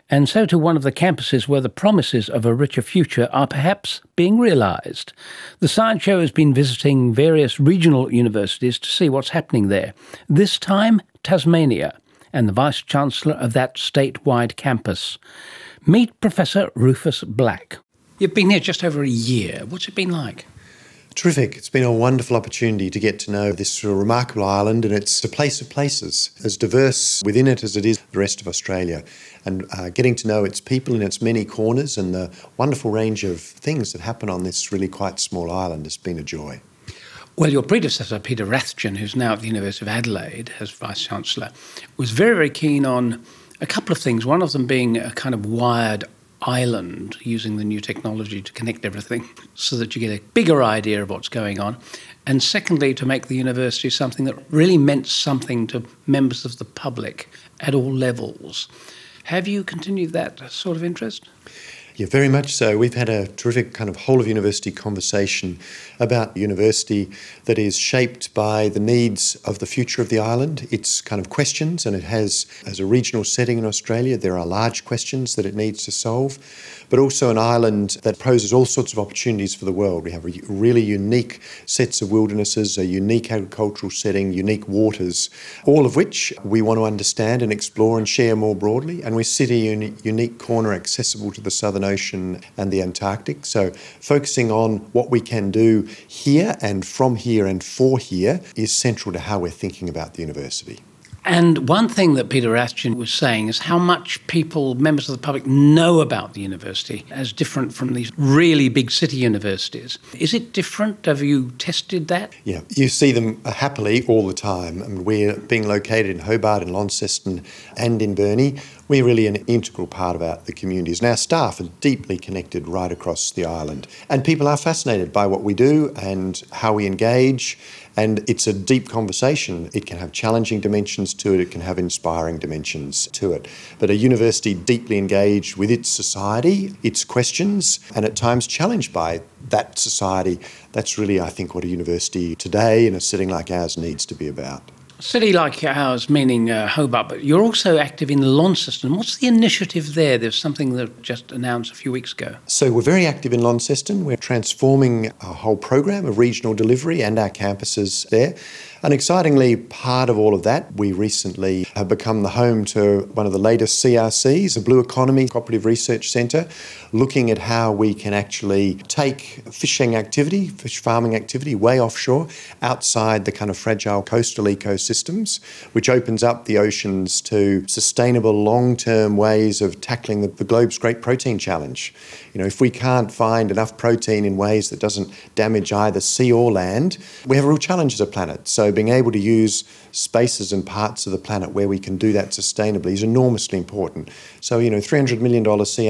And so to one of the campuses where the promises of a richer future are perhaps being realised. The Science Show has been visiting various regional universities to see what's happening there. This time, Tasmania, and the Vice-Chancellor of that statewide campus. Meet Professor Rufus Black. You've been here just over a year. What's it been like? Terrific. It's been a wonderful opportunity to get to know this remarkable island, and it's a place of places, as diverse within it as it is the rest of Australia. And getting to know its people in its many corners and the wonderful range of things that happen on this really quite small island has been a joy. Well, your predecessor, Peter Rathjen, who's now at the University of Adelaide as Vice-Chancellor, was very, very keen on a couple of things, one of them being a kind of wired island using the new technology to connect everything so that you get a bigger idea of what's going on. And secondly, to make the university something that really meant something to members of the public at all levels. Have you continued that sort of interest? Yeah, very much so. We've had a terrific kind of whole-of-university conversation about university that is shaped by the needs of the future of the island, its kind of questions, and it has, as a regional setting in Australia, there are large questions that it needs to solve, but also an island that poses all sorts of opportunities for the world. We have really unique sets of wildernesses, a unique agricultural setting, unique waters, all of which we want to understand and explore and share more broadly, and we sit in a unique corner accessible to the Southern Ocean and the Antarctic. So focusing on what we can do here and from here and for here is central to how we're thinking about the university. And one thing that Peter Rathjen was saying is how much people, members of the public, know about the university as different from these really big city universities. Is it different? Have you tested that? Yeah, you see them happily all the time. I mean, we're being located in Hobart, in Launceston and in Burnie. We're really an integral part of the communities. And our staff are deeply connected right across the island. And people are fascinated by what we do and how we engage. And it's a deep conversation. It can have challenging dimensions to it. It can have inspiring dimensions to it. But a university deeply engaged with its society, its questions, and at times challenged by that society, that's really, I think, what a university today in a setting like ours needs to be about. A city like ours, meaning Hobart, but you're also active in Launceston. What's the initiative there? There's something that just announced a few weeks ago. So we're very active in Launceston. We're transforming a whole program of regional delivery and our campuses there. And excitingly, part of all of that, we recently have become the home to one of the latest CRCs, the Blue Economy Cooperative Research Centre, looking at how we can actually take fishing activity, fish farming activity way offshore, outside the kind of fragile coastal ecosystems, which opens up the oceans to sustainable long-term ways of tackling the globe's great protein challenge. You know, if we can't find enough protein in ways that doesn't damage either sea or land, we have a real challenge as a planet. So being able to use spaces and parts of the planet where we can do that sustainably is enormously important. So, you know, $300 million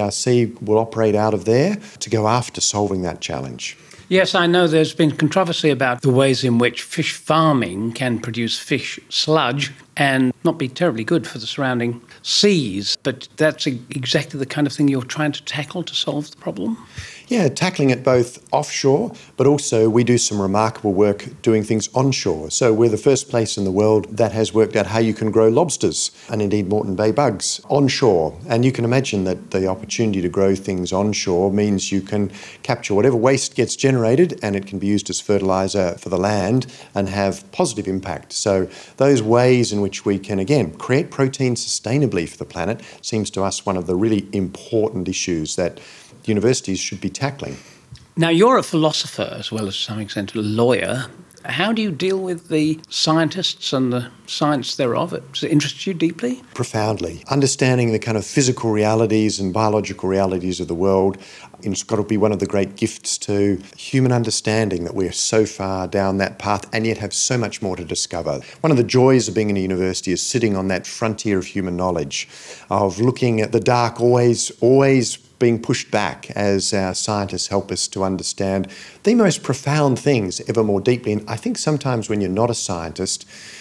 CRC will operate out of there to go after solving that challenge. Yes, I know there's been controversy about the ways in which fish farming can produce fish sludge and not be terribly good for the surrounding seas, but that's exactly the kind of thing you're trying to tackle to solve the problem? Yeah, tackling it both offshore, but also we do some remarkable work doing things onshore. So we're the first place in the world that has worked out how you can grow lobsters and indeed Moreton Bay bugs onshore. And you can imagine that the opportunity to grow things onshore means you can capture whatever waste gets generated and it can be used as fertiliser for the land and have positive impact. So those ways in which we can, again, create protein sustainably for the planet seems to us one of the really important issues that universities should be tackling. Now, you're a philosopher as well as, to some extent, a lawyer. How do you deal with the scientists and the science thereof? Does it interest you deeply? Profoundly. Understanding the kind of physical realities and biological realities of the world, it's got to be one of the great gifts to human understanding that we're so far down that path and yet have so much more to discover. One of the joys of being in a university is sitting on that frontier of human knowledge, of looking at the dark, always being pushed back as our scientists help us to understand the most profound things ever more deeply. And I think sometimes when you're not a scientist,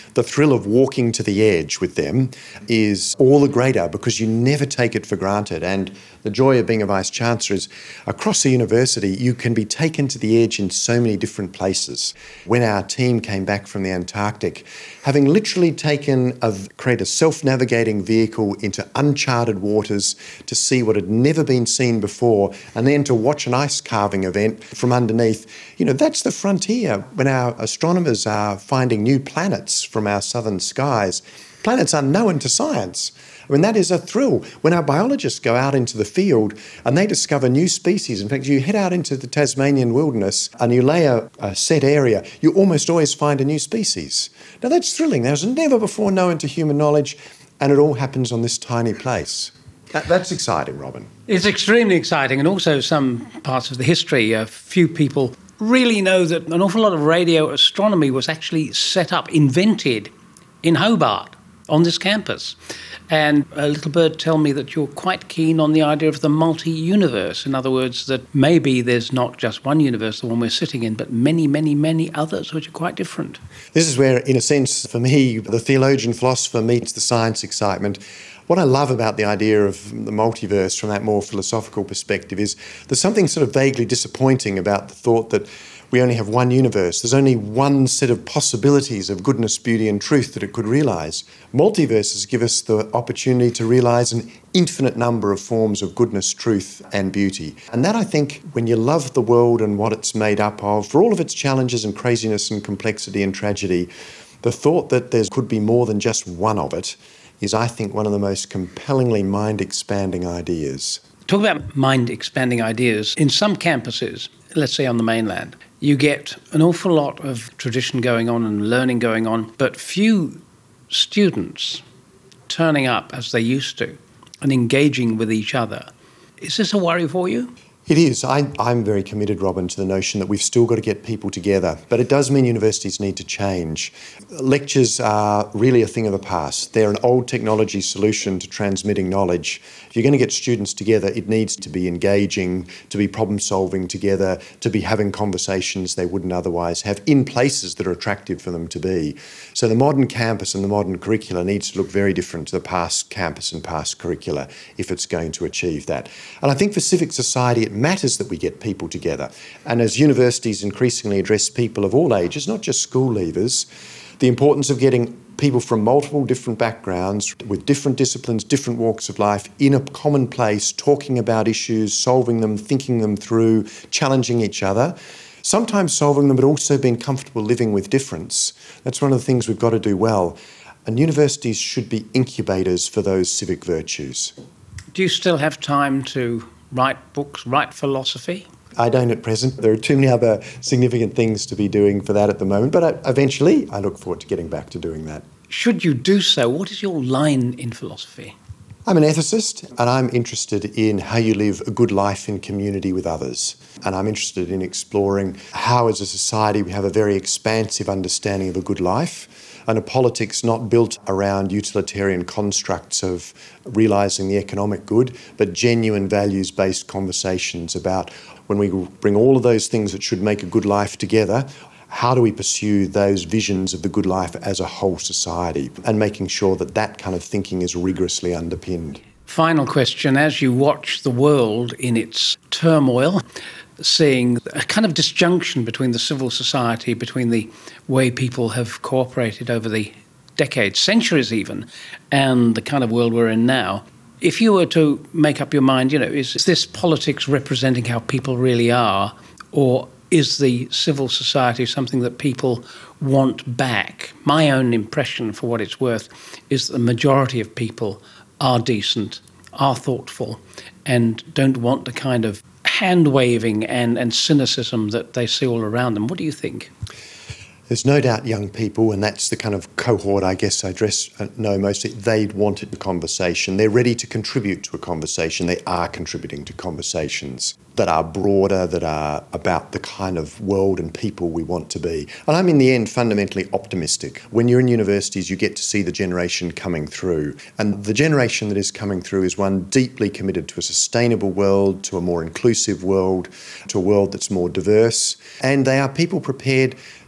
the thrill of walking to the edge with them is all the greater because you never take it for granted. And the joy of being a Vice-Chancellor is across the university, you can be taken to the edge in so many different places. When our team came back from the Antarctic, having literally create a self-navigating vehicle into uncharted waters to see what had never been seen before, and then to watch an ice carving event from underneath, that's the frontier when our astronomers are finding new planets from our southern skies, planets unknown to science. I mean, that is a thrill. When our biologists go out into the field and they discover new species, in fact, you head out into the Tasmanian wilderness and you lay a set area, you almost always find a new species. Now, that's thrilling. That was never before known to human knowledge, and it all happens on this tiny place. That's exciting, Robin. It's extremely exciting, and also some parts of the history, a few people really know that an awful lot of radio astronomy was actually set up, invented in Hobart on this campus. And a little bird tell me that you're quite keen on the idea of the multi-universe. In other words, that maybe there's not just one universe, the one we're sitting in, but many, many, many others which are quite different. This is where, in a sense, for me, the theologian philosopher meets the science excitement. What I love about the idea of the multiverse from that more philosophical perspective is there's something sort of vaguely disappointing about the thought that we only have one universe. There's only one set of possibilities of goodness, beauty and truth that it could realise. Multiverses give us the opportunity to realise an infinite number of forms of goodness, truth and beauty. And that, I think, when you love the world and what it's made up of, for all of its challenges and craziness and complexity and tragedy, the thought that there could be more than just one of it is, I think, one of the most compellingly mind-expanding ideas. Talk about mind-expanding ideas. In some campuses, let's say on the mainland, you get an awful lot of tradition going on and learning going on, but few students turning up as they used to and engaging with each other. Is this a worry for you? It is. I'm very committed, Robin, to the notion that we've still got to get people together. But it does mean universities need to change. Lectures are really a thing of the past. They're an old technology solution to transmitting knowledge. If you're going to get students together, it needs to be engaging, to be problem-solving together, to be having conversations they wouldn't otherwise have in places that are attractive for them to be. So the modern campus and the modern curricula needs to look very different to the past campus and past curricula if it's going to achieve that. And I think for civic society, it matters that we get people together. And as universities increasingly address people of all ages, not just school leavers, the importance of getting people from multiple different backgrounds, with different disciplines, different walks of life, in a common place, talking about issues, solving them, thinking them through, challenging each other, sometimes solving them, but also being comfortable living with difference. That's one of the things we've got to do well. And universities should be incubators for those civic virtues. Do you still have time to write books, write philosophy? I don't at present. There are too many other significant things to be doing for that at the moment, but eventually I look forward to getting back to doing that. Should you do so, what is your line in philosophy? I'm an ethicist, and I'm interested in how you live a good life in community with others. And I'm interested in exploring how, as a society, we have a very expansive understanding of a good life, and a politics not built around utilitarian constructs of realising the economic good, but genuine values-based conversations about when we bring all of those things that should make a good life together, how do we pursue those visions of the good life as a whole society, and making sure that that kind of thinking is rigorously underpinned. Final question. As you watch the world in its turmoil, seeing a kind of disjunction between the civil society, between the way people have cooperated over the decades, centuries even, and the kind of world we're in now, if you were to make up your mind, is this politics representing how people really are, or is the civil society something that people want back? My own impression, for what it's worth, is that the majority of people are decent, are thoughtful, and don't want the kind of hand-waving and cynicism that they see all around them. What do you think? There's no doubt young people, and that's the kind of cohort I guess I know mostly, they want a conversation. They're ready to contribute to a conversation. They are contributing to conversations that are broader, that are about the kind of world and people we want to be. And I'm in the end fundamentally optimistic. When you're in universities, you get to see the generation coming through. And the generation that is coming through is one deeply committed to a sustainable world, to a more inclusive world, to a world that's more diverse. And they are people prepared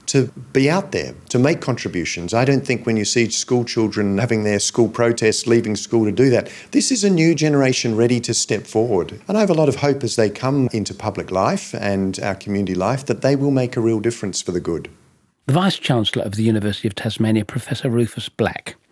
to be out there, to make contributions. I don't think when you see school children having their school protests, leaving school to do that, this is a new generation ready to step forward. And I have a lot of hope as they come into public life and our community life that they will make a real difference for the good. The Vice-Chancellor of the University of Tasmania, Professor Rufus Black.